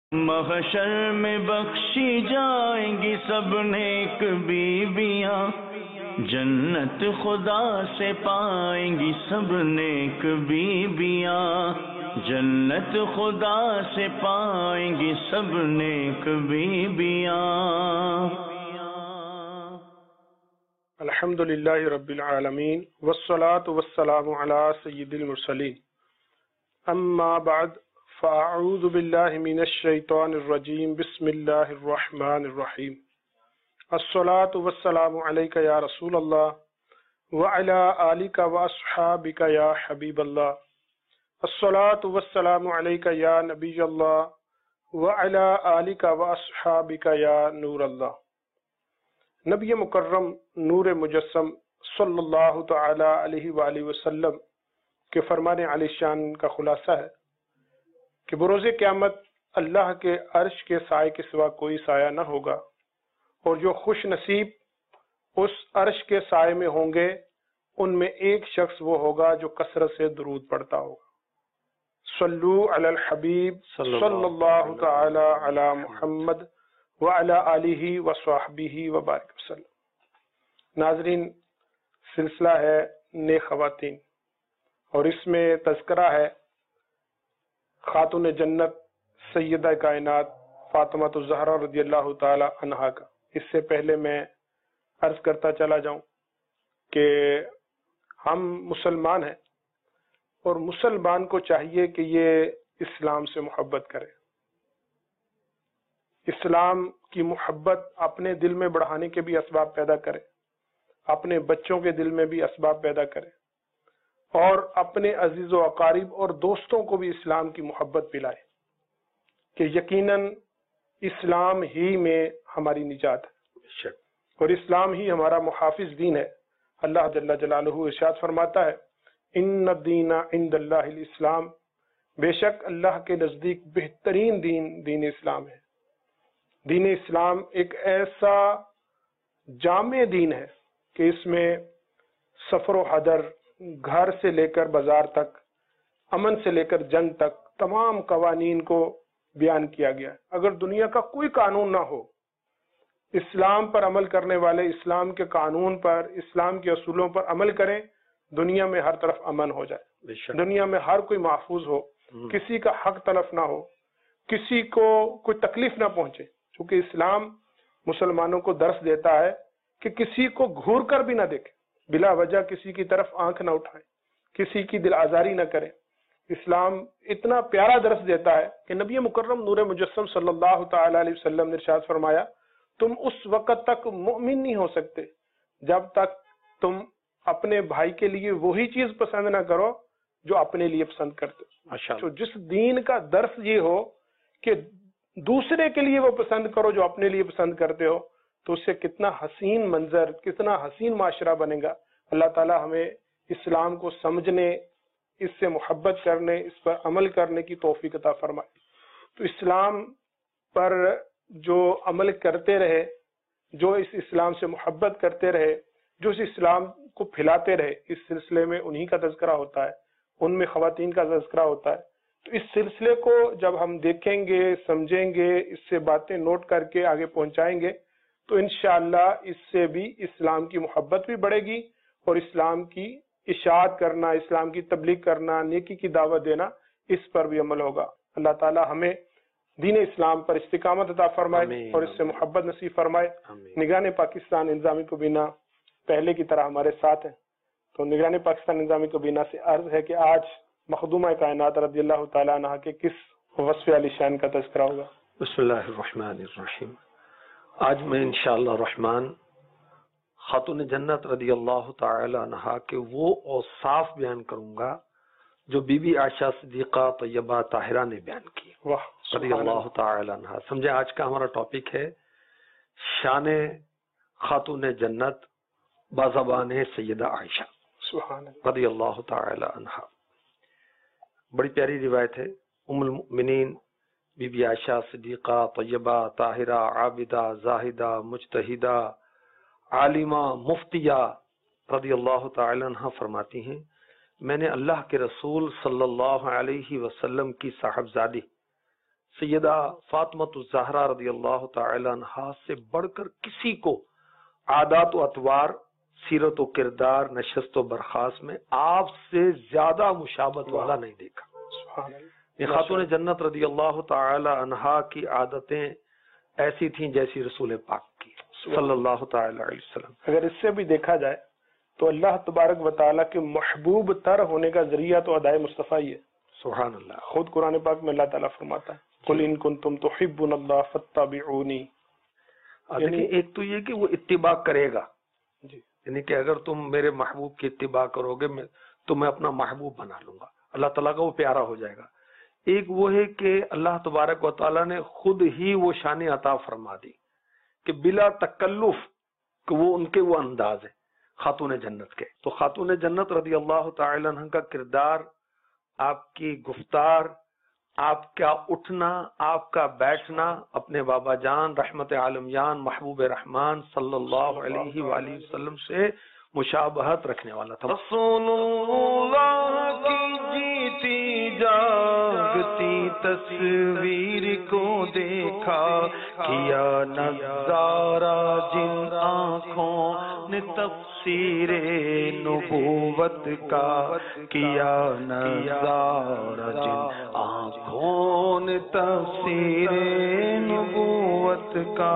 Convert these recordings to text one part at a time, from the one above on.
محشر میں بخشی جائیں گی سب نیک بیویاں، جنت خدا سے پائیں گی سب نیک بیویاں، جنت خدا سے پائیں گی سب نیک بیویاں۔ الحمدللہ رب العالمین والصلاة والسلام علی سید المرسلین، اما بعد فاعوذ باللہ من الشیطان الرجیم، بسم اللہ الرحمن الرحیم۔ الصلاة والسلام علیک یا رسول اللہ وعلی آلک واصحابک یا حبیب اللہ، الصلاة والسلام علیک یا نبی اللہ وعلی آلک واصحابک یا نور اللہ۔ نبی مکرم نور مجسم صلی اللہ تعالی علیہ وآلہ وسلم کے فرمان علی شان کا خلاصہ ہے کہ بروز قیامت اللہ کے عرش کے سائے کے سوا کوئی سایہ نہ ہوگا، اور جو خوش نصیب اس عرش کے سائے میں ہوں گے ان میں ایک شخص وہ ہوگا جو کثرت سے درود پڑھتا ہوگا۔ صلو علی الحبیب صلی اللہ تعالی علی محمد وعلی آلہ وصحبہ وبارک وسلم۔ ناظرین، سلسلہ ہے نیک خواتین، اور اس میں تذکرہ ہے خاتون جنت سیدہ کائنات فاطمہ الزہرا رضی اللہ تعالی عنہا کا۔ اس سے پہلے میں عرض کرتا چلا جاؤں کہ ہم مسلمان ہیں، اور مسلمان کو چاہیے کہ یہ اسلام سے محبت کرے، اسلام کی محبت اپنے دل میں بڑھانے کے بھی اسباب پیدا کرے، اپنے بچوں کے دل میں بھی اسباب پیدا کرے، اور اپنے عزیز و اقارب اور دوستوں کو بھی اسلام کی محبت پلائے کہ یقیناً اسلام ہی میں ہماری نجات ہے، اور اسلام ہی ہمارا محافظ دین ہے۔ اللہ جل جلالہ ارشاد فرماتا ہے، ان الدین عند اللہ الاسلام، بے شک اللہ کے نزدیک بہترین دین اسلام ہے۔ دین اسلام ایک ایسا جامع دین ہے کہ اس میں سفر و حضر، گھر سے لے کر بازار تک، امن سے لے کر جنگ تک تمام قوانین کو بیان کیا گیا ہے۔ اگر دنیا کا کوئی قانون نہ ہو، اسلام پر عمل کرنے والے اسلام کے قانون پر، اسلام کے اصولوں پر عمل کریں، دنیا میں ہر طرف امن ہو جائے، دنیا میں ہر کوئی محفوظ ہو، کسی کا حق تلف نہ ہو، کسی کو کوئی تکلیف نہ پہنچے، چونکہ اسلام مسلمانوں کو درس دیتا ہے کہ کسی کو گھور کر بھی نہ دیکھے، بلا وجہ کسی کی طرف آنکھ نہ اٹھائیں، کسی کی دل آزاری نہ کریں۔ اسلام اتنا پیارا درس دیتا ہے کہ نبی مکرم نور مجسم صلی اللہ تعالی علیہ وسلم نے ارشاد فرمایا، تم اس وقت تک مومن نہیں ہو سکتے جب تک تم اپنے بھائی کے لیے وہی چیز پسند نہ کرو جو اپنے لیے پسند کرتے ہو۔ جس دین کا درس یہ ہو کہ دوسرے کے لیے وہ پسند کرو جو اپنے لیے پسند کرتے ہو، تو اس سے کتنا حسین منظر، کتنا حسین معاشرہ بنے گا۔ اللہ تعالی ہمیں اسلام کو سمجھنے، اس سے محبت کرنے، اس پر عمل کرنے کی توفیق عطا فرمائے۔ تو اسلام پر جو عمل کرتے رہے، جو اس اسلام سے محبت کرتے رہے، جو اس اسلام کو پھیلاتے رہے، اس سلسلے میں انہی کا تذکرہ ہوتا ہے، ان میں خواتین کا تذکرہ ہوتا ہے۔ تو اس سلسلے کو جب ہم دیکھیں گے، سمجھیں گے، اس سے باتیں نوٹ کر کے آگے پہنچائیں گے، تو انشاءاللہ اس سے بھی اسلام کی محبت بھی بڑھے گی، اور اسلام کی اشاعت کرنا، اسلام کی تبلیغ کرنا، نیکی کی دعوت دینا، اس پر بھی عمل ہوگا۔ اللہ تعالی ہمیں دین اسلام پر استقامت عطا فرمائے اور اس سے محبت نصیب فرمائے۔ نگران پاکستان انتظامی کابینہ پہلے کی طرح ہمارے ساتھ ہیں، تو نگران پاکستان انتظامی کابینہ سے عرض ہے کہ آج مخدومہ کائنات رضی اللہ تعالیٰ عنہ کے کس وصف علی شان کا تذکرہ ہوگا؟ بسم اللہ الرحمن الرحیم۔ آج میں انشاءاللہ الرحمن خاتون جنت رضی اللہ تعالی عنہا کے وہ اوصاف بیان کروں گا جو بی بی عائشہ صدیقہ طیبہ طاہرہ نے بیان کی رضی اللہ تعالی عنہا۔ سمجھے آج کا ہمارا ٹاپک ہے شان خاتون جنت بازبان سیدہ عائشہ رضی اللہ تعالی عنہا۔ بڑی پیاری روایت ہے، ام المؤمنین بی بی عائشہ صدیقہ طیبہ طاہرہ عابدہ زاہدہ مجتہدہ عالمہ مفتیہ رضی اللہ تعالی عنہ فرماتی ہیں، میں نے اللہ کے رسول صلی اللہ علیہ وسلم کی صاحبزادی سیدہ فاطمۃ الزہرا رضی اللہ تعالی عنہا سے بڑھ کر کسی کو عادات و اطوار، سیرت و کردار، نشست و برخاست میں آپ سے زیادہ مشابہت والا نہیں دیکھا۔ یہ خاتون جنت رضی اللہ تعالی عنہا کی عادتیں ایسی تھیں جیسی رسول پاک کی صلی اللہ تعالی علیہ وسلم۔ اگر اس سے بھی دیکھا جائے تو اللہ تبارک و تعالیٰ کے محبوب تر ہونے کا ذریعہ تو ادائے مصطفیٰ ہی ہے۔ سبحان اللہ۔ خود قرآن پاک میں اللہ تعالیٰ فرماتا ہے قل ان کنتم تحبون اللہ فاتبعونی، یعنی ایک تو یہ کہ وہ اتباع کرے گا، جی یعنی کہ اگر تم میرے محبوب کی اتباع کرو گے تو میں اپنا محبوب بنا لوں گا، اللہ تعالیٰ کا وہ پیارا ہو جائے گا۔ ایک وہ ہے کہ اللہ تبارک و تعالیٰ نے خود ہی وہ شان عطا فرما دی کہ بلا تکلف کہ وہ ان کے وہ انداز ہے خاتون جنت کے۔ تو خاتون جنت رضی اللہ تعالی عنہ کا کردار، آپ کی گفتار، آپ کا اٹھنا، آپ کا بیٹھنا اپنے بابا جان رحمت عالم جان محبوب رحمان صلی اللہ علیہ وآلہ وسلم سے مشابہت رکھنے والا تھا۔ رسول اللہ کی جیتی جاگتی تصویر کو دیکھا، کیا نظارہ جن آنکھوں نے تفسیر نبوت کا، کیا نظارہ جن آنکھوں نے تفسیر نبوت کا۔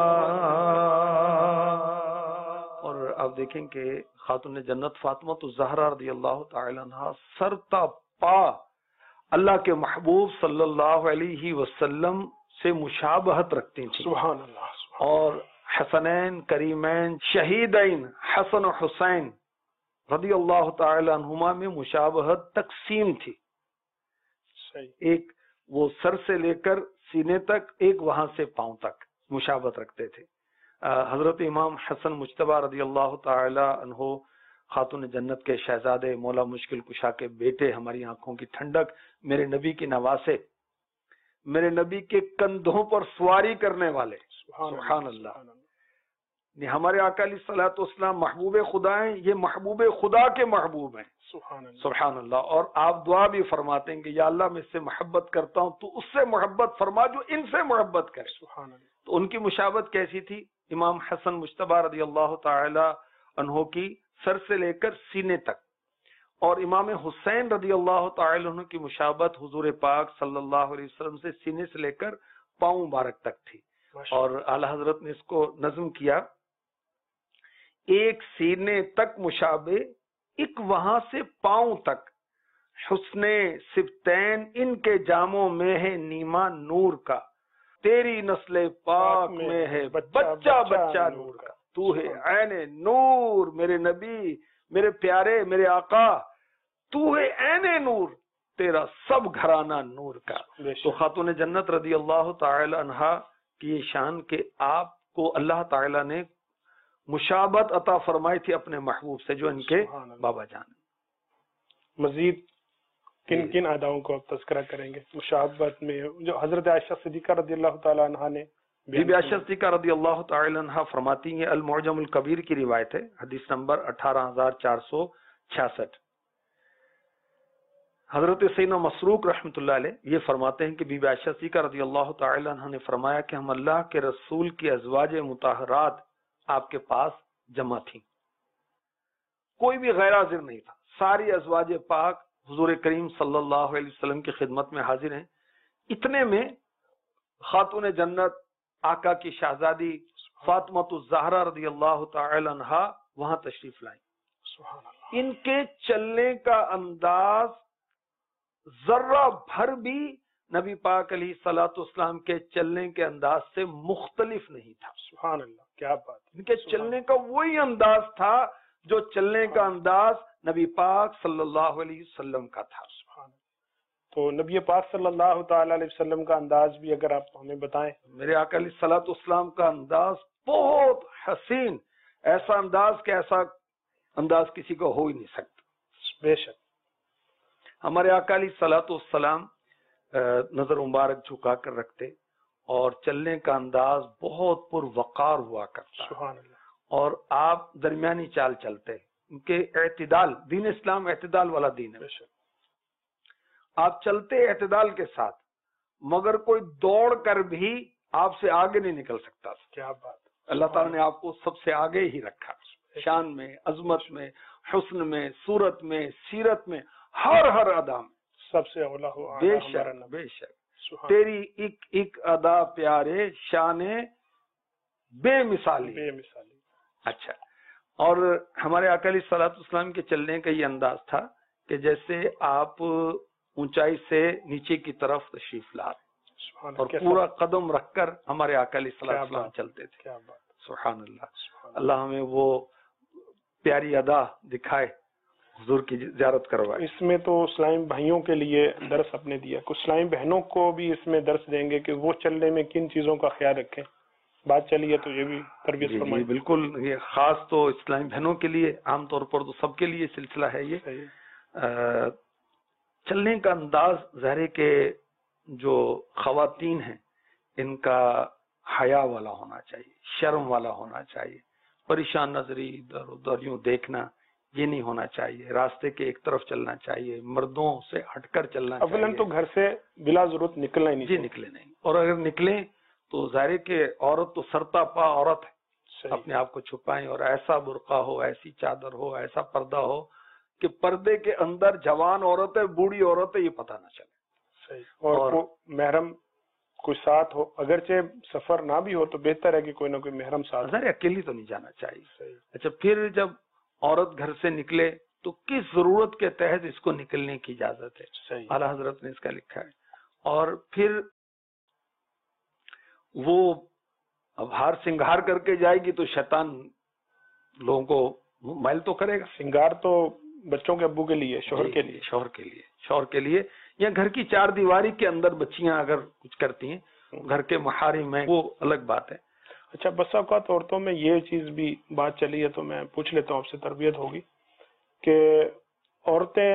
اور آپ دیکھیں کہ خاتون جنت فاطمۃ الزہرا رضی اللہ تعالی عنہا سرتا پا اللہ کے محبوب صلی اللہ علیہ وسلم سے مشابہت رکھتی تھیں، سبحان اللہ۔ اور حسنین کریمین شہیدین حسن و حسین رضی اللہ تعالی عنہما میں مشابہت تقسیم تھی، صحیح۔ ایک وہ سر سے لے کر سینے تک، ایک وہاں سے پاؤں تک مشابہت رکھتے تھے۔ حضرت امام حسن مجتبی رضی اللہ تعالی عنہ خاتون جنت کے شہزادے، مولا مشکل کشا کے بیٹے، ہماری آنکھوں کی ٹھنڈک، میرے نبی کی نواسے، میرے نبی کے کندھوں پر سواری کرنے والے، سبحان اللہ۔ ہمارے آقا علیہ الصلوۃ والسلام محبوب خدا ہیں، یہ محبوب خدا کے محبوب ہیں، سبحان اللہ۔ اور آپ دعا بھی فرماتے ہیں کہ یا اللہ میں اس سے محبت کرتا ہوں، تو اس سے محبت فرما جو ان سے محبت کرے، سبحان اللہ۔ تو ان کی مشابہت کیسی تھی؟ امام حسن مجتبی رضی اللہ تعالی عنہ کی سر سے لے کر سینے تک، اور امام حسین رضی اللہ تعالی عنہ کی مشابہت حضور پاک صلی اللہ علیہ وسلم سے سینے سے لے کر پاؤں مبارک تک تھی۔ اور اعلی حضرت نے اس کو نظم کیا، ایک سینے تک مشابہ، ایک وہاں سے پاؤں تک، حسن سبتین ان کے جاموں میں ہے نیما نور کا، تیری نسل پاک میں ہے بچہ بچہ نور کا، تو ہے عین نور میرے نبی، میرے پیارے، میرے آقا، تو ہے عین نور، تیرا سب گھرانہ نور کا۔ تو خاتون جنت رضی اللہ تعالی عنہا کی یہ شان کہ آپ کو اللہ تعالی نے مشابہت عطا فرمائی تھی اپنے محبوب سے جو ان کے بابا جان۔ مزید کن کن اداؤں کو آپ تذکرہ کریں گے مشابہت میں جو حضرت عائشہ صدیقہ رضی اللہ تعالی عنہا نے؟ بی بی عائشہ صدیقہ رضی اللہ تعالی عنہا فرماتی ہیں، المعجم الکبیر کی روایت ہے، حدیث نمبر 18466۔ حضرت سیدنا مسروق رحمۃ اللہ علیہ یہ فرماتے ہیں کہ بی بی عائشہ صدیقہ رضی اللہ تعالی عنہا نے فرمایا کہ ہم اللہ کے رسول کی ازواج مطہرات آپ کے پاس جمع تھیں، کوئی بھی غیر حاضر نہیں تھا، ساری ازواج پاک حضور کریم صلی اللہ علیہ وسلم کی خدمت میں حاضر ہیں۔ اتنے میں خاتون جنت آقا کی شہزادی فاطمۃ الزہرا رضی اللہ تعالی عنہا وہاں تشریف لائیں۔ سبحان اللہ۔ ان کے چلنے کا انداز ذرہ بھر بھی نبی پاک علیہ الصلوۃ والسلام کے چلنے کے انداز سے مختلف نہیں تھا۔ سبحان اللہ، کیا بات۔ ان کے چلنے کا وہی انداز تھا جو چلنے کا انداز نبی پاک صلی اللہ علیہ وسلم کا تھا۔ سبحان اللہ۔ تو نبی پاک صلی اللہ تعالی علیہ وسلم کا انداز بھی اگر آپ ہمیں بتائیں۔ میرے آقا علیہ الصلوۃ والسلام کا انداز بہت حسین، ایسا انداز کہ ایسا انداز کسی کو ہو ہی نہیں سکتا۔ بے شک۔ ہمارے آقا علیہ الصلوۃ والسلام نظر مبارک جھکا کر رکھتے اور چلنے کا انداز بہت پر وقار ہوا کرتا، سبحان اللہ۔ اور آپ درمیانی چال چلتے، ان کے اعتدال، دین اسلام اعتدال والا دین ہے۔ بے شک۔ آپ چلتے اعتدال کے ساتھ، مگر کوئی دوڑ کر بھی آپ سے آگے نہیں نکل سکتا تھا. کیا بات. اللہ تعالیٰ نے آپ کو سب سے آگے ہی رکھا، شان میں، عظمت میں، حسن میں، صورت میں، سیرت میں، ہر ادا میں. سب سے اولا ہو بے شک بے شک تیری ایک ایک ادا پیارے شان بے مثالی. بے مثالی. اچھا، اور ہمارے آقا علیہ الصلوۃ والسلام کے چلنے کا یہ انداز تھا کہ جیسے آپ اونچائی سے نیچے کی طرف تشریف لا رہے اور پورا قدم رکھ کر ہمارے آقا علیہ الصلوۃ والسلام چلتے تھے. کیا بات. سبحان اللہ. اللہ ہمیں وہ پیاری ادا دکھائے، حضور کی زیارت کروائے. اس میں تو اسلامی بھائیوں کے لیے درس اپنے دیا، کچھ اسلامی بہنوں کو بھی اس میں درس دیں گے کہ وہ چلنے میں کن چیزوں کا خیال رکھیں. بات چلیے تو یہ بھی تربیت فرمائیں. بالکل، یہ خاص تو اسلامی بہنوں کے لیے، عام طور پر تو سب کے لیے سلسلہ ہے یہ. چلنے کا انداز ظاہر ہے کہ جو خواتین ہیں ان کا حیا والا ہونا چاہیے، شرم والا ہونا چاہیے، پریشان نظری ادھر ادھر یوں دیکھنا یہ نہیں ہونا چاہیے، راستے کے ایک طرف چلنا چاہیے، مردوں سے ہٹ کر چلنا چاہیے. اولاً تو گھر سے بلا ضرورت نکلنا ہی نہیں. جی نکلے نہیں، اور اگر نکلیں تو ظاہر ہے کہ عورت تو سرتا پا عورت ہے، اپنے آپ کو چھپائیں، اور ایسا برقع ہو، ایسی چادر ہو، ایسا پردہ ہو کہ پردے کے اندر جوان عورت ہے، بوڑھی عورت ہے، یہ پتہ نہ چلے. صحیح. اور محرم کوئی ساتھ ہو، اگرچہ سفر نہ بھی ہو تو بہتر ہے کہ کوئی نہ کوئی محرم ساتھ. ظاہر اکیلی تو نہیں جانا چاہیے. صحیح. اچھا، پھر جب عورت گھر سے نکلے تو کس ضرورت کے تحت اس کو نکلنے کی اجازت ہے. صحیح. اعلیٰ حضرت نے اس کا لکھا ہے. اور پھر وہ اب ہار سنگار کر کے جائے گی تو شیطان لوگوں کو مائل تو کرے گا. سنگار تو بچوں کے ابو کے لیے، شوہر کے لیے. شوہر کے لیے یا گھر کی چار دیواری کے اندر بچیاں اگر کچھ کرتی ہیں گھر کے محارم میں، وہ الگ بات ہے. اچھا، بس اوقات عورتوں میں یہ چیز بھی بات چلی ہے تو میں پوچھ لیتا ہوں آپ سے، تربیت ہوگی کہ عورتیں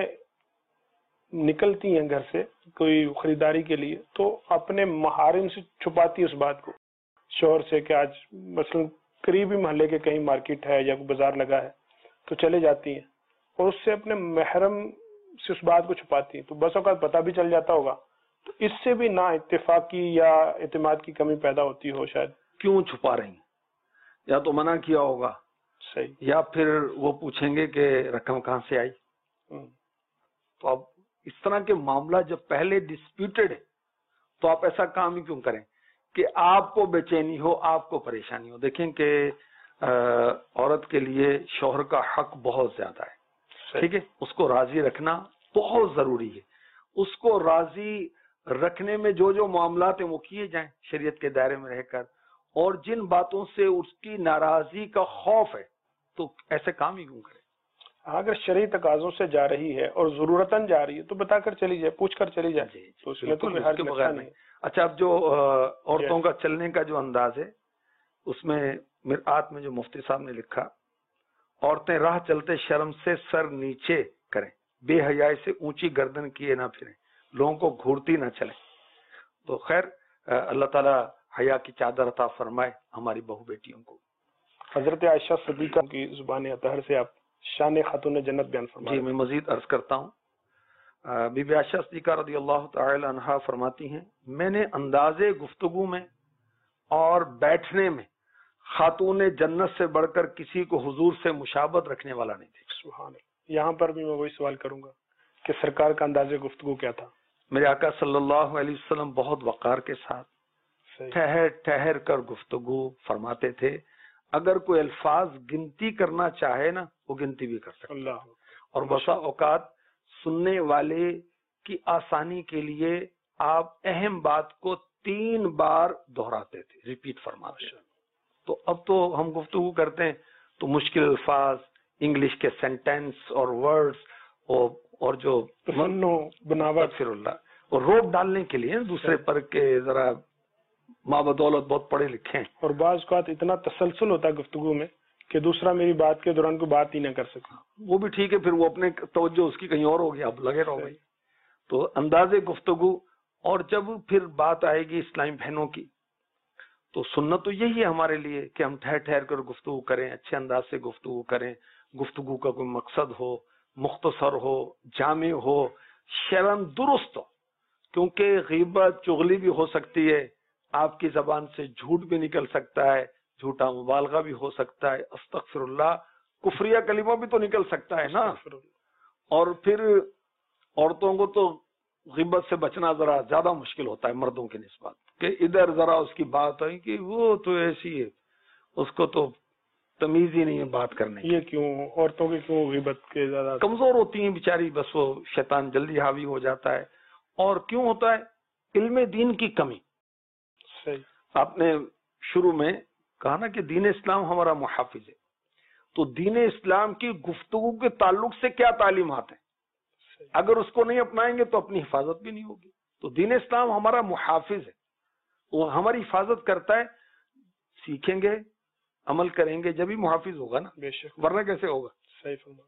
نکلتی ہیں گھر سے کوئی خریداری کے لیے تو اپنے محارم سے چھپاتی اس بات کو شوہر سے کہ آج مثلا قریبی محلے کے کہیں مارکیٹ ہے یا کوئی بازار لگا ہے تو چلے جاتی ہیں اور اس سے اپنے محرم سے اس بات کو چھپاتی ہیں. تو بس اوقات پتہ بھی چل جاتا ہوگا، تو اس سے بھی نا اتفاقی یا اعتماد کی کمی پیدا ہوتی ہو شاید. کیوں چھپا رہی ہیں؟ یا تو منع کیا ہوگا. صحیح. یا پھر وہ پوچھیں گے کہ رقم کہاں سے آئی. تو اب اس طرح کے معاملہ جب پہلے ڈسپیوٹڈ ہے تو آپ ایسا کام ہی کیوں کریں کہ آپ کو بے چینی ہو، آپ کو پریشانی ہو. دیکھیں کہ عورت کے لیے شوہر کا حق بہت زیادہ ہے. ٹھیک ہے، اس کو راضی رکھنا بہت ضروری ہے. اس کو راضی رکھنے میں جو جو معاملات ہیں وہ کیے جائیں شریعت کے دائرے میں رہ کر، اور جن باتوں سے اس کی ناراضی کا خوف ہے تو ایسے کام ہی کیوں کرے. اگر شرعی تقاضوں سے جا رہی ہے اور ضرورتاً جا رہی ہے تو بتا کر چلی جائے، پوچھ کر چلی جائے. تو اس میں تو کوئی حرج نہیں. اچھا، اب جو عورتوں کا چلنے کا جو انداز ہے اس میں مرآت میں جو مفتی صاحب نے لکھا، عورتیں راہ چلتے شرم سے سر نیچے کریں، بے حیائی سے اونچی گردن کیے نہ پھریں، لوگوں کو گھورتی نہ چلیں. تو خیر اللہ تعالیٰ حیا کی چادر عطا فرمائے ہماری بہو بیٹیوں کو. حضرت عائشہ صدیقہ کی زبان اطہر سے آپ شان خاتون جنت بیان فرمائیں. جی، میں مزید عرض کرتا ہوں. بی بی عائشہ صدیقہ رضی اللہ تعالی عنہا فرماتی ہیں، میں نے انداز گفتگو میں اور بیٹھنے میں خاتون جنت سے بڑھ کر کسی کو حضور سے مشابہت رکھنے والا نہیں دیکھا. سبحان اللہ. یہاں پر بھی میں وہی سوال کروں گا کہ سرکار کا انداز گفتگو کیا تھا؟ میرے آقا صلی اللہ علیہ وسلم بہت وقار کے ساتھ ٹھہر ٹھہر کر گفتگو فرماتے تھے. اگر کوئی الفاظ گنتی کرنا چاہے نا وہ گنتی بھی کر سکتا. اللہ. اور بسا اوقات سننے والے کی آسانی کے لیے آپ اہم بات کو 3 بار دہراتے تھے، ریپیٹ فرماتے. تو اب تو ہم گفتگو کرتے ہیں تو مشکل الفاظ، انگلش کے سینٹینس اور ورڈز اور جو بناوٹ پھر اللہ اور روب ڈالنے کے لیے دوسرے پر کہ ذرا ماں بدولت بہت پڑھے لکھے ہیں. اور بعض اوقات اتنا تسلسل ہوتا ہے گفتگو میں کہ دوسرا میری بات کے دوران کوئی بات ہی نہ کر سکتا. وہ بھی ٹھیک ہے، پھر وہ اپنے توجہ اس کی کہیں اور ہوگی، اب لگے رہو بھائی. تو انداز گفتگو. اور جب پھر بات آئے گی اسلامی بہنوں کی تو سنت تو یہی ہے ہمارے لیے کہ ہم ٹھہر ٹھہر کر گفتگو کریں، اچھے انداز سے گفتگو کریں، گفتگو کا کوئی مقصد ہو، مختصر ہو، جامع ہو، شرعاً درست ہو. کیونکہ غیبت چغلی بھی ہو سکتی ہے، آپ کی زبان سے جھوٹ بھی نکل سکتا ہے، جھوٹا مبالغہ بھی ہو سکتا ہے، استغفر اللہ کفریہ کلمہ بھی تو نکل سکتا ہے نا. اور پھر عورتوں کو تو غیبت سے بچنا ذرا زیادہ مشکل ہوتا ہے مردوں کے نسبت، کہ ادھر ذرا اس کی بات ہے کہ وہ تو ایسی ہے، اس کو تو تمیز ہی نہیں ہے بات کرنے کی. یہ کیوں عورتوں کی کیوں غیبت کے زیادہ کمزور ہوتی ہیں بیچاری، بس وہ شیطان جلدی حاوی ہو جاتا ہے. اور کیوں ہوتا ہے؟ علم دین کی کمی. صحیح. آپ نے شروع میں کہا نا کہ دین اسلام ہمارا محافظ ہے، تو دین اسلام کی گفتگو کے تعلق سے کیا تعلیمات ہیں؟ اگر اس کو نہیں اپنائیں گے تو اپنی حفاظت بھی نہیں ہوگی. تو دین اسلام ہمارا محافظ ہے، وہ ہماری حفاظت کرتا ہے. سیکھیں گے، عمل کریں گے، جبھی محافظ ہوگا نا، بے شک، ورنہ کیسے ہوگا؟ صحیح فرما.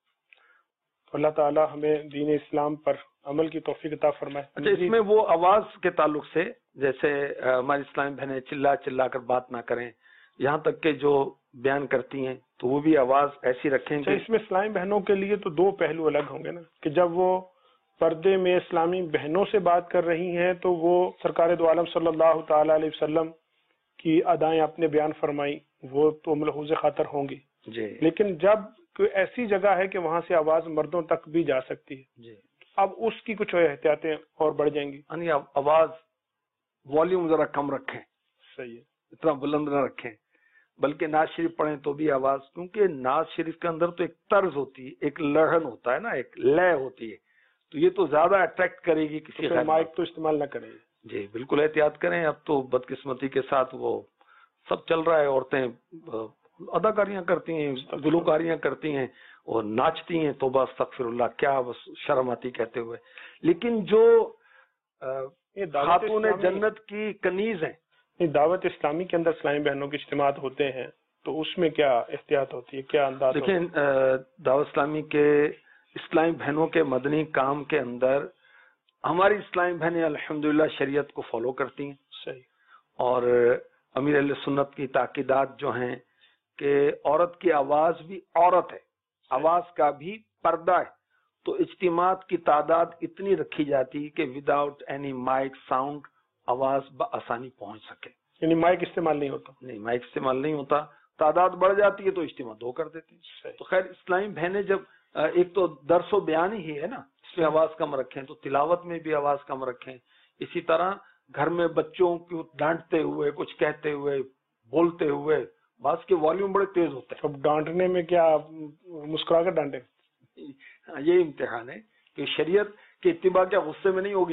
اللہ تعالی ہمیں دین اسلام پر عمل کی توفیق عطا فرمائے. اچھا، اس میں وہ آواز کے تعلق سے جیسے ہماری اسلامی بہنیں چلا چلا کر بات نہ کریں، یہاں تک کہ جو بیان کرتی ہیں تو وہ بھی آواز ایسی رکھیں اچھا، کہ اس میں اسلامی بہنوں کے لیے تو دو پہلو الگ ہوں گے نا، کہ جب وہ پردے میں اسلامی بہنوں سے بات کر رہی ہیں تو وہ سرکار دو عالم صلی اللہ تعالی علیہ وسلم کی ادائیں آپ نے بیان فرمائی، وہ تو ملحوظ خاطر ہوں گی. جی لیکن جب کوئی ایسی جگہ ہے کہ وہاں سے آواز مردوں تک بھی جا سکتی ہے، جی، اب اس کی کچھ احتیاطیں اور بڑھ جائیں گی. یعنی آواز والیوم ذرا کم رکھیں، صحیح ہے. اتنا بلند نہ رکھیں، بلکہ نعت شریف پڑھیں تو بھی آواز، کیونکہ نعت شریف کے اندر تو ایک طرز ہوتی ہے، ایک لڑن ہوتا ہے نا، ایک لے ہوتی ہے، تو یہ تو زیادہ اٹریکٹ کرے گی کسی تو مائک تو استعمال نہ کریں. جی بالکل احتیاط کریں. اب تو بدقسمتی کے ساتھ وہ سب چل رہا ہے، عورتیں اداکاریاں کرتی ہیں، گلوکاریاں کرتی ہیں اور ناچتی ہیں، توبہ استغفر اللہ، کیا بس شرم آتی کہتے ہوئے. لیکن جو خاتون جنت کی کنیز ہیں، دعوت اسلامی کے اندر اسلامی بہنوں کے اجتماعات ہوتے ہیں تو اس میں کیا احتیاط ہوتی ہے، کیا انداز ہوتا ہے؟ دیکھیں دعوت اسلامی کے اسلامی بہنوں کے مدنی کام کے اندر ہماری اسلامی بہنیں الحمدللہ شریعت کو فالو کرتی ہیں. صحیح. اور امیر اہل سنت کی تاکیدات جو ہیں کہ عورت کی آواز بھی عورت ہے، آواز کا بھی پردہ ہے، تو اجتماعات کی تعداد اتنی رکھی جاتی ہے کہ وداؤٹ اینی مائک ساؤنڈ آواز بآسانی پہنچ سکے. یعنی مائک استعمال نہیں ہوتا؟ نہیں، مائک استعمال نہیں ہوتا. تعداد بڑھ جاتی ہے تو اجتماع دو کر دیتے ہیں. تو خیر اسلامی بہنیں جب ایک تو درس و بیان ہی ہے نا، اس میں آواز کم رکھیں، تو تلاوت میں بھی آواز کم رکھیں. اسی طرح گھر میں بچوں کو ڈانٹتے ہوئے، کچھ کہتے ہوئے، بولتے ہوئے، بعض کے والیوم بڑے تیز ہوتے ہیں. اب ڈانٹنے میں کیا مسکرا کر ڈانٹیں؟ یہ امتحان ہے کہ شریعت کی اتباع کیا غصے میں نہیں ہوگی؟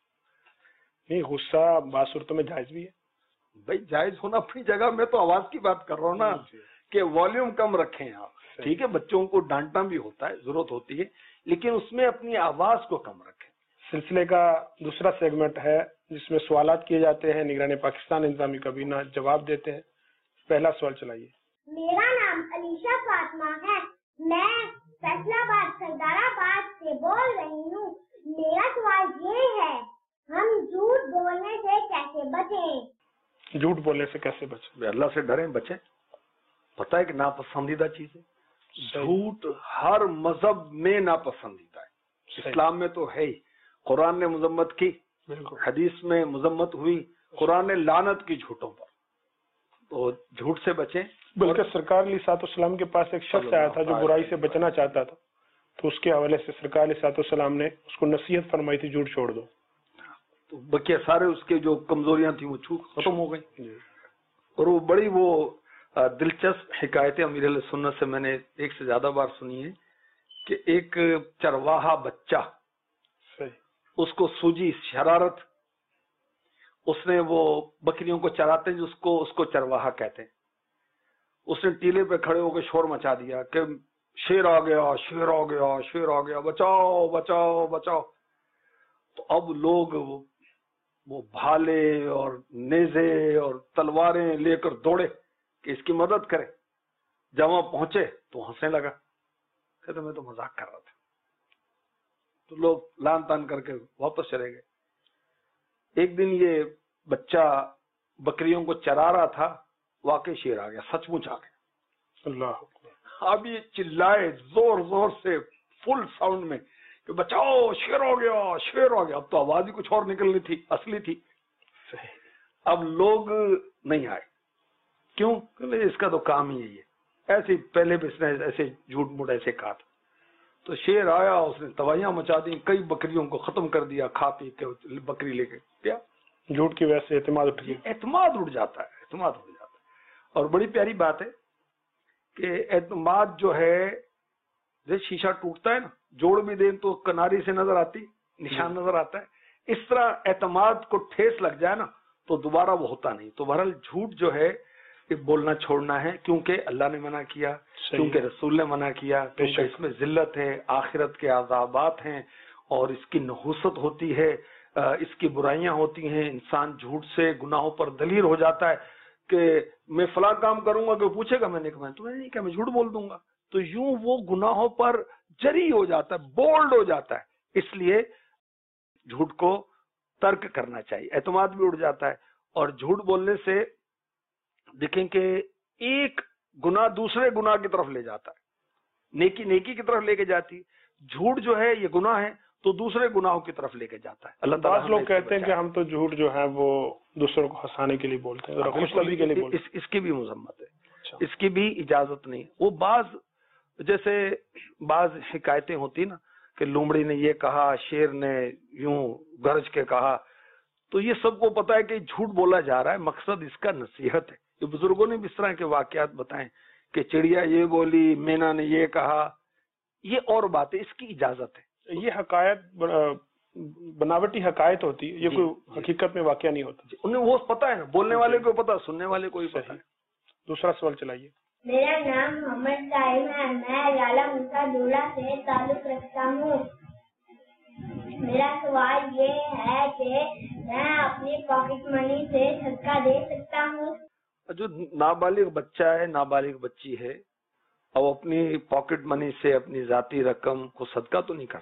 نہیں، غصہ بعض صورتوں میں جائز بھی ہے. بھائی جائز ہونا اپنی جگہ، میں تو آواز کی بات کر رہا ہوں نا، کہ والیوم کم رکھیں آپ. ٹھیک ہے، بچوں کو ڈانٹنا بھی ہوتا ہے، ضرورت ہوتی ہے، لیکن اس میں اپنی آواز کو کم رکھیں. سلسلے کا دوسرا سیگمنٹ ہے جس میں سوالات کیے جاتے ہیں، نگران پاکستان انتظامی کابینہ جواب دیتے ہیں. پہلا سوال چلائیے. میرا نام علیشہ فاطمہ ہے، میں فیصل آباد سردار آباد سے بول رہی ہوں. میرا سوال یہ ہے، ہم جھوٹ بولنے سے کیسے بچیں؟ جھوٹ بولنے سے کیسے بچیں؟ اللہ سے ڈریں، بچیں. پتہ ہے کہ ناپسندیدہ چیز ہے جھوٹ، ہر مذہب میں ناپسندیدہ ہے، اسلام میں تو ہے ہی. قرآن نے مذمت کی، حدیث میں مذمت ہوئی، قرآن نے لعنت کی جھوٹوں پر. تو جھوٹ سے بچیں. بلکہ سرکار علیہ الصلوۃ والسلام کے پاس ایک شخص آیا تھا جو برائی سے بچنا چاہتا تھا، تو اس کے حوالے سے سرکار علیہ الصلوۃ والسلام نے اس کو نصیحت فرمائی تھی، جھوٹ چھوڑ دو. تو بقیہ سارے اس کے جو کمزوریاں تھیں وہ ختم ہو گئی. اور وہ بڑی دلچسپ حکایتیں امیر علیہ سنت سے میں نے ایک سے زیادہ بار سنی ہے کہ ایک چرواہا بچہ، اس کو سوجی شرارت، اس نے وہ بکریوں کو چراتے ہیں، اس کو چرواہا کہتے ہیں. اس نے ٹیلے پہ کھڑے ہو کے شور مچا دیا کہ شیر آ گیا، شیر آ گیا، شیر آ گیا، بچاؤ بچاؤ بچاؤ. تو اب لوگ وہ بھالے اور نیزے اور تلواریں لے کر دوڑے کہ اس کی مدد کرے. جب وہاں پہنچے تو ہنسنے لگا، کہتے میں تو مذاق کر رہا تھا. تو لوگ لان تان کر کے واپس چلے گئے. ایک دن یہ بچہ بکریوں کو چرا رہا تھا، واقعی شیر آ گیا، سچ مچ آ گیا. اللہ. اب یہ چلائے زور زور سے فل ساؤنڈ میں کہ بچاؤ شیر ہو گیا شیر ہو گیا. اب تو آواز ہی کچھ اور نکلنی تھی، اصلی تھی. اب لوگ نہیں آئے. کیوں؟ کہ اس کا تو کام ہی ہے. ایسے پہلے بھی اس نے ایسے جھوٹ موٹ ایسے کہا تھا. تو شیر آیا، اس نے توائیاں مچا دی، کئی بکریوں کو ختم کر دیا، کھا پی کے بکری لے کے. کیا جھوٹ کی وجہ سے اعتماد اٹھ گیا. اعتماد اٹھ جاتا ہے، اعتماد اٹھ جاتا ہے. اور بڑی پیاری بات ہے کہ اعتماد جو ہے جیسے شیشہ ٹوٹتا ہے نا، جوڑ بھی دیں تو کناری سے نظر آتی، نشان نظر آتا ہے. اس طرح اعتماد کو ٹھیس لگ جائے نا تو دوبارہ وہ ہوتا نہیں. تو بہرحال جھوٹ جو ہے یہ بولنا چھوڑنا ہے، کیونکہ اللہ نے منع کیا، کیونکہ رسول نے منع کیا، کیونکہ اس میں ذلت ہے، آخرت کے عذابات ہیں، اور اس کی نحوست ہوتی ہے، اس کی برائیاں ہوتی ہیں. انسان جھوٹ سے گناہوں پر دلیر ہو جاتا ہے کہ میں فلاں کام کروں گا، کہ پوچھے گا میں نے کہا تمہیں نہیں کہا، میں جھوٹ بول دوں گا. تو یوں وہ گناہوں پر جری ہو جاتا ہے، بولڈ ہو جاتا ہے. اس لیے جھوٹ کو ترک کرنا چاہیے. اعتماد بھی اڑ جاتا ہے. اور جھوٹ بولنے سے دیکھیں کہ ایک گناہ دوسرے گناہ کی طرف لے جاتا ہے، نیکی نیکی کی طرف لے کے جاتی. جھوٹ جو ہے یہ گناہ ہے تو دوسرے گناہوں کی طرف لے کے جاتا ہے. اللہ تعالیٰ بعض لوگ کہتے ہیں کہ ہم تو جھوٹ جو ہے وہ دوسروں کو ہنسانے کے لیے بولتے ہیں، خوش طبعی کے لیے بولتے ہیں. اس کی بھی مذمت ہے، اس کی بھی اجازت نہیں. وہ جیسے بعض حکایتیں ہوتی نا کہ لومڑی نے یہ کہا، شیر نے یوں گرج کے کہا، تو یہ سب کو پتا ہے کہ جھوٹ بولا جا رہا ہے. مقصد اس کا نصیحت ہے. یہ بزرگوں نے بھی اس طرح کے واقعات بتائیں کہ چڑیا یہ بولی، مینا نے یہ کہا، یہ اور بات ہے، اس کی اجازت ہے. یہ حقائق بناوٹی حقائق ہوتی ہے، یہ کوئی حقیقت میں واقعہ نہیں ہوتا. انہیں وہ پتا ہے نا، بولنے والے کو پتا، سننے والے کو ہی پتا ہے. دوسرا سوال چلائیے. میرا نام محمد طاہر ہے، میں لالا موسیٰ ڈولہ سے تعلق رکھتا ہوں. میرا سوال یہ ہے کہ میں اپنی پاکٹ منی سے صدقہ دے سکتا ہوں؟ جو نابالغ بچہ ہے، نابالغ بچی ہے، اب اپنی پاکٹ منی سے اپنی ذاتی رقم کو صدقہ تو نہیں کر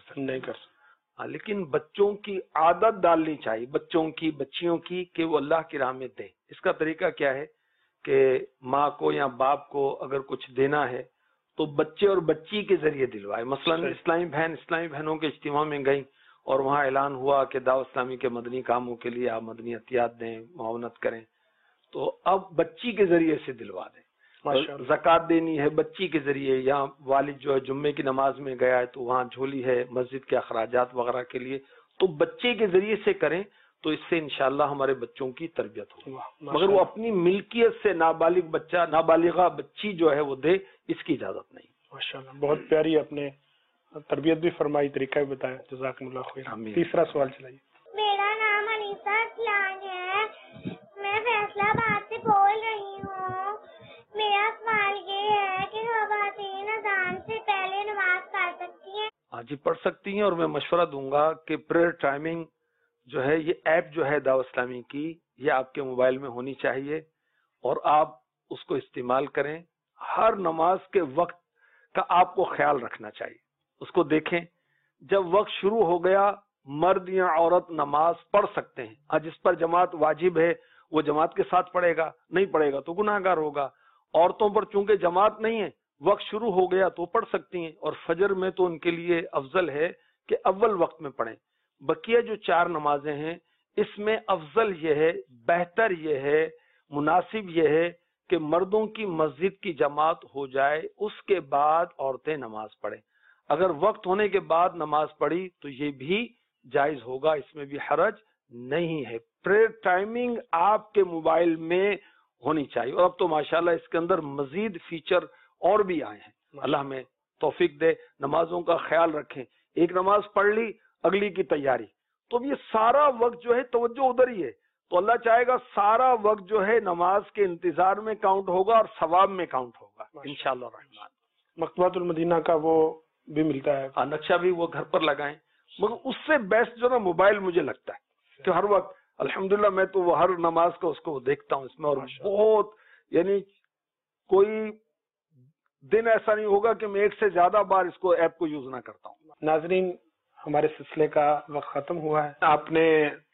سکتا. لیکن بچوں کی عادت ڈالنی چاہیے، بچوں کی بچیوں کی، کہ وہ اللہ کی راہ میں دیں. اس کا طریقہ کیا ہے کہ ماں کو یا باپ کو اگر کچھ دینا ہے تو بچے اور بچی کے ذریعے دلوائے. مثلا اسلامی بہنوں کے اجتماع میں گئیں اور وہاں اعلان ہوا کہ دعوت اسلامی کے مدنی کاموں کے لیے آپ مدنی عطیات دیں، معاونت کریں، تو اب بچی کے ذریعے سے دلوا دیں. زکوٰۃ دینی ہے بچی کے ذریعے، یا والد جو ہے جمعے کی نماز میں گیا ہے تو وہاں جھولی ہے مسجد کے اخراجات وغیرہ کے لیے، تو بچے کے ذریعے سے کریں تو اس سے انشاءاللہ ہمارے بچوں کی تربیت ہوگی. مگر وہ اپنی ملکیت سے نابالغ بچہ، نابالغہ بچی جو ہے وہ دے، اس کی اجازت نہیں. ماشاءاللہ، بہت پیاری اپنے تربیت بھی فرمائی، طریقہ بھی بتایا، جزاکم اللہ خیر. تیسرا سوال چلائیے. میرا نام انیسہ کلان ہے، میں فیصلہ آباد سے بول رہی ہوں. میرا سوال یہ ہے کہ خواتین اذان سے پہلے نماز پڑھ سکتی ہیں؟ ہاں جی، پڑھ سکتی ہیں. اور میں مشورہ دوں گا کہ پریئر ٹائمنگ جو ہے، یہ ایپ جو ہے دعوت اسلامی کی، یہ آپ کے موبائل میں ہونی چاہیے اور آپ اس کو استعمال کریں. ہر نماز کے وقت کا آپ کو خیال رکھنا چاہیے. اس کو دیکھیں، جب وقت شروع ہو گیا مرد یا عورت نماز پڑھ سکتے ہیں. جس پر جماعت واجب ہے وہ جماعت کے ساتھ پڑھے گا، نہیں پڑھے گا تو گناہ گار ہوگا. عورتوں پر چونکہ جماعت نہیں ہے، وقت شروع ہو گیا تو پڑھ سکتی ہیں. اور فجر میں تو ان کے لیے افضل ہے کہ اول وقت میں پڑھیں. بقیہ جو 4 نمازیں ہیں اس میں افضل یہ ہے، بہتر یہ ہے، مناسب یہ ہے کہ مردوں کی مسجد کی جماعت ہو جائے، اس کے بعد عورتیں نماز پڑھیں. اگر وقت ہونے کے بعد نماز پڑھی تو یہ بھی جائز ہوگا، اس میں بھی حرج نہیں ہے. پریئر ٹائمنگ آپ کے موبائل میں ہونی چاہیے. اور اب تو ماشاءاللہ اس کے اندر مزید فیچر اور بھی آئے ہیں. اللہ ہمیں توفیق دے. نمازوں کا خیال رکھیں. ایک نماز پڑھ لی، اگلی کی تیاری، تو یہ سارا وقت جو ہے توجہ ادھر ہی ہے. تو اللہ چاہے گا سارا وقت جو ہے نماز کے انتظار میں کاؤنٹ ہوگا اور ثواب میں کاؤنٹ ہوگا انشاءاللہ الرحمن. مکتبۃ المدینہ کا وہ بھی ملتا ہے، نقشہ بھی وہ گھر پر لگائیں. مگر اس سے بیسٹ جو نا موبائل مجھے لگتا ہے کہ ہر وقت الحمدللہ میں تو وہ ہر نماز کا اس کو دیکھتا ہوں اس میں. اور بہت یعنی کوئی دن ایسا نہیں ہوگا کہ میں 1 سے زیادہ بار اس کو ایپ کو یوز نہ کرتا ہوں. ناظرین، ہمارے سلسلے کا وقت ختم ہوا ہے. آپ نے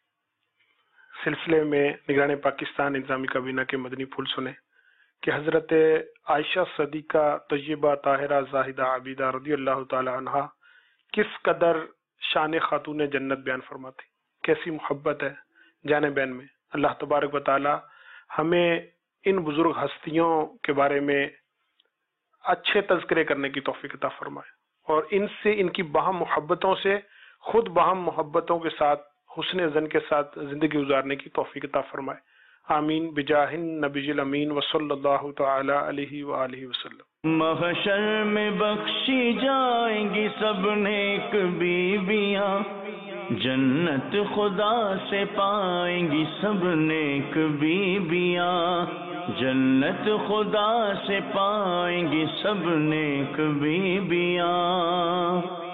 سلسلے میں نگران پاکستان انتظامی کابینہ کے مدنی پھول سنے کہ حضرت عائشہ صدیقہ طیبہ طاہرہ زاہدہ عابدہ رضی اللہ تعالی عنہا کس قدر شان خاتون جنت بیان فرماتی. کیسی محبت ہے جان بین میں. اللہ تبارک و تعالی ہمیں ان بزرگ ہستیوں کے بارے میں اچھے تذکرے کرنے کی توفیق عطا فرمائے اور ان سے ان کی باہم محبتوں سے خود باہم محبتوں کے ساتھ حسن زن کے ساتھ زندگی گزارنے کی توفیق عطا فرمائے. آمین بجاہ النبی الامین وصلی اللہ تعالی علیہ وآلہ وسلم. محشر میں بخشی جائیں گی سب نیک بیویاں، جنت خدا سے پائیں گی سب نیک بیویاں، جنت خدا سے پائیں گی سب نیک بیویاں.